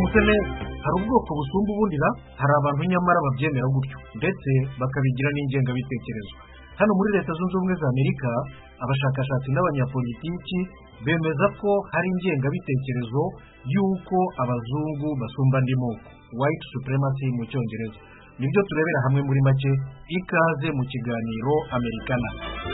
mukene hari ubwoko busumba ubundira, hari abantu nyamara babyemera gutyo ndetse bakabigira n'ingengabitekerezo. Hano muri Leta Zunze Ubumwe za Amerika abashakashatsi n'abanyapolitiki bemeza ko hari ingengabitekerezo y'uko abazungu basumba andi moko, white supremacy mu cyongereza. Nibyo turebera hamwe muri make. Ikaze mu kiganiro Americana.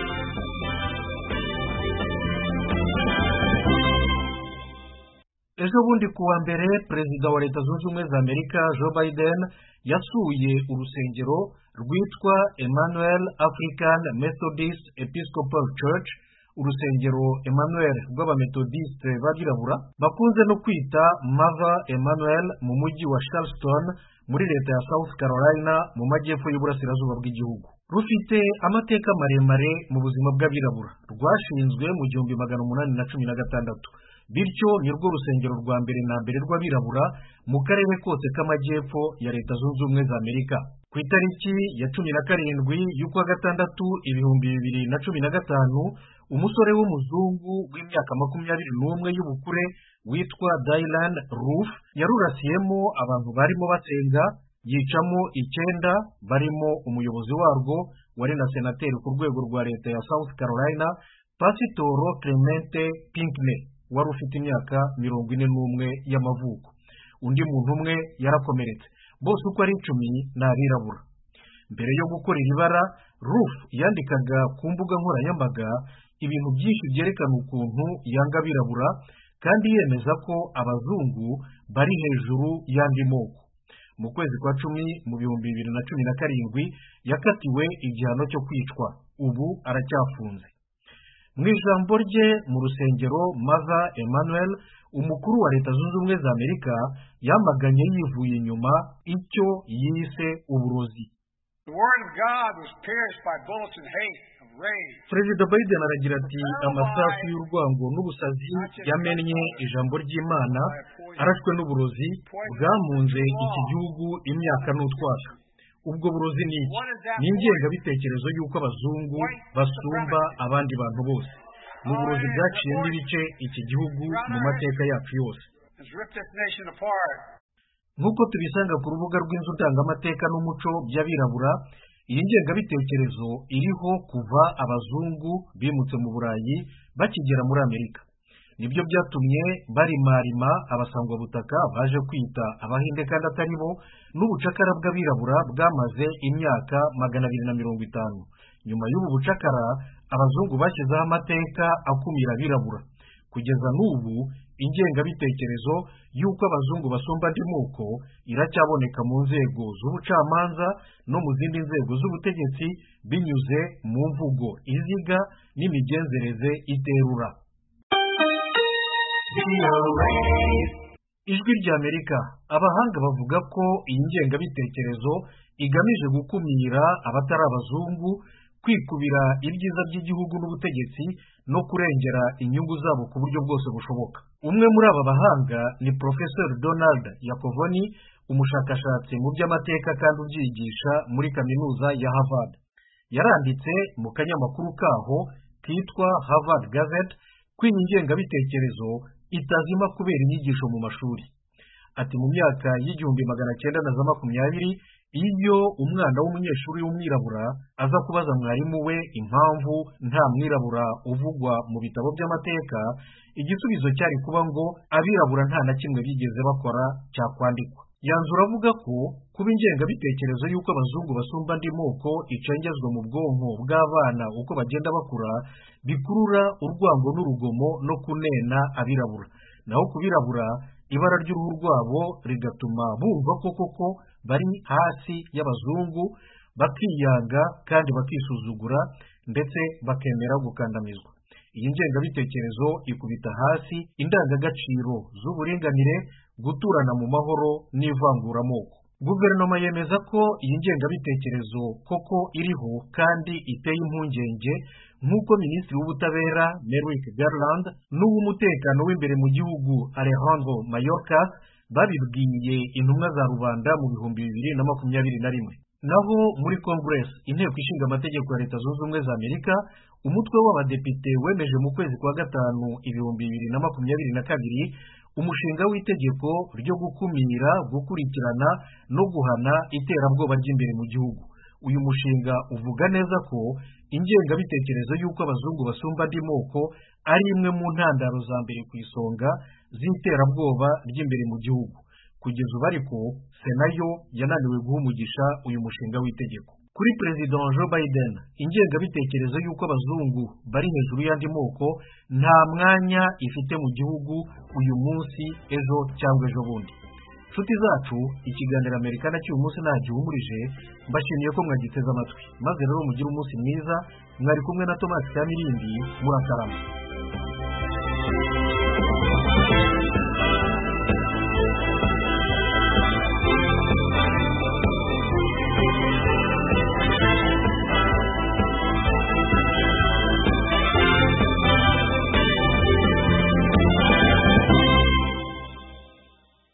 Ejo bundi kuwa mbere Perezida wa Leta Zunze Ubumwe za Amerika Joe Biden yasuye urusengero rwitwa Emmanuel African Methodist Episcopal Church, urusengero Emmanuel rw'abamethodiste b'abirabura bakunze no kwita Mother Emmanuel mu mujyi wa Charleston muri leta ya South Carolina mu majyepfo y'uburasirazuba bw'igihugu. Rufite amateka maremare mu buzima bw'abirabura, rwashinzwe mu 1816, bityo ni rwo rusengero rwa mbere na mbere rw'abirabura mu karere kose k'amajyepfo ya Leta Zunze Ubumwe za Amerika. Ku itariki ya 17 y'ukwa gatandatu 2015, umusore w'umuzungu w'imyaka 21 y'ubukure witwa Dylan Roof yarurasiyemo abantu barimo basenga, yicamo 9 barimo umuyobozi warwo wari na senateri ku rwego rwa leta ya South Carolina, Pasitoro Clemente Pinckney, wari ufite imyaka 41 y'amavuko. Undi muntu umwe yarakomeretse. Bose uko ari 10 n'abirabura. Mbere yo gukora iri bara, Roof yandikaga ku mbuga nkoranyambaga ibintu byinshi byerekana ukuntu yanga abirabura kandi yemeza ko abazungu bari hejuru y'andi moko. Mu kwezi kwa 10 mu 2017 yakatiwe igihano cyo kwicwa. Ubu aracyafunze. Mu ijambo rye mu rusengero Mother Emmanuel, umukuru wa Leta Zunze Ubumwe za Amerika yamaganye yivuye inyuma icyo yise uburozi. Perezida Biden aragira ati amasasu y'urwango n'ubusazi yamennye ijambo ry'Imana, arashwe n'uburozi bwamunze iki gihugu imyaka n'utwaka. Ubwo burozi ni iki? Ni ingengabitekerezo y'uko abazungu basumba abandi bantu bose. Ni uburozi bwaciyemo ibice iki gihugu mu mateka yacu yose. Nk'uko tubisanga ku rubuga rw'inzu ndangamateka n'umuco by'abirabura, iyi ngengabitekerezo iriho kuva abazungu bimutse mu Burayi bakigera muri Amerika. Nibyo byatumye barimarima abasangwabutaka baje kwita abahinde kandi atari bo, n'ubucakara bw'abirabura bwamaze imyaka 250. Nyuma y'ubu bucakara abazungu bashyizeho amateka akumira abirabura. Kugeza n'ubu ingengabitekerezo y'uko abazungu basumba andi moko iracyaboneka mu nzego z'ubucamanza no mu zindi nzego z'ubutegetsi binyuze mu mvugo iziga n'imigenzereze iterura. Ijwi ry'Amerika. Abahanga bavuga ko iyi ngengabitekerezo igamije gukumira abatari abazungu, kwikubira ibyiza by'igihugu n'ubutegetsi no kurengera inyungu zabo ku buryo bwose bushoboka. Umwe muri aba bahanga ni Professor Donald Yakovoni, umushakashatsi mu by'amateka kandi ubyigisha muri kaminuza ya Harvard. Yaranditse mu kanyamakuru kaho kitwa Harvard Gazette ko iyi ngengabitekerezo itazima kubera inyigisho mu mashuri. Ati mu myaka y'1920, iyo umwana w'umunyeshuri w'umwirabura aza kubaza mwarimu we impamvu nta mwirabura uvugwa mu bitabo by'amateka, igisubizo cyari kuba ngo abirabura nta na kimwe bigeze bakora cyakwandikwa. Yanzura avuga ko kuba ingengabitekerezo y'uko abazungu basumba andi moko icengezwa mu bwonko bw'abana uko bagenda bakura, bikurura urwango n'urugomo no kunena abirabura. Naho kubirabura, ibara ry'uruhu rwabo rigatuma bumva koko bari hasi y'abazungu, bakiyanga kandi bakisuzugura ndetse bakemera gukandamizwa. Iyi ngengabitekerezo ikubita hasi indangagaciro z'uburinganire, guturana mu mahoro n'ivanguramoko. Guverinoma yemeza ko iyi ngengabitekerezo koko iriho kandi iteye impungenge, nk'uko Minisitiri w'Ubutabera Merrick Garland n'uw'umutekano w'imbere mu gihugu Alejandro Mayorkas babibwiye intumwa za rubanda mu 2021. naho muri Congress inteko ishinga amategeko ya Leta Zunze Ubumwe za Amerika umutwe w'abadepite wemeje mu kwezi kwa gatanu 2022 umushinga w'itegeko ryo gukumira gukurikirana no guhana iterabwoba ry'imbere mu gihugu. Uyu mushinga uvuga neza ko ingengabitekerezo y'uko abazungu basumba andi moko ari imwe mu ntandaro za mbere ku isonga z'iterabwoba ry'imbere mu gihugu. Kugeza ubu ariko Sena yo yananiwe guha umugisha uyu mushinga w'itegeko. Kuri Perezida Joe Biden ingengabitekerezo y'uko abazungu bari hejuru y'andi moko nta mwanya ifite mu gihugu uyu munsi, ejo cyangwa ejo bundi. Nshuti zacu, ikiganiro Amerikana cy'uyu munsi ntagihumurije, mbashimiye ko mwagiteze amatwi, maze rero mugire umunsi mwiza. Mwari kumwe na Thomas Kamirindi, murakarama.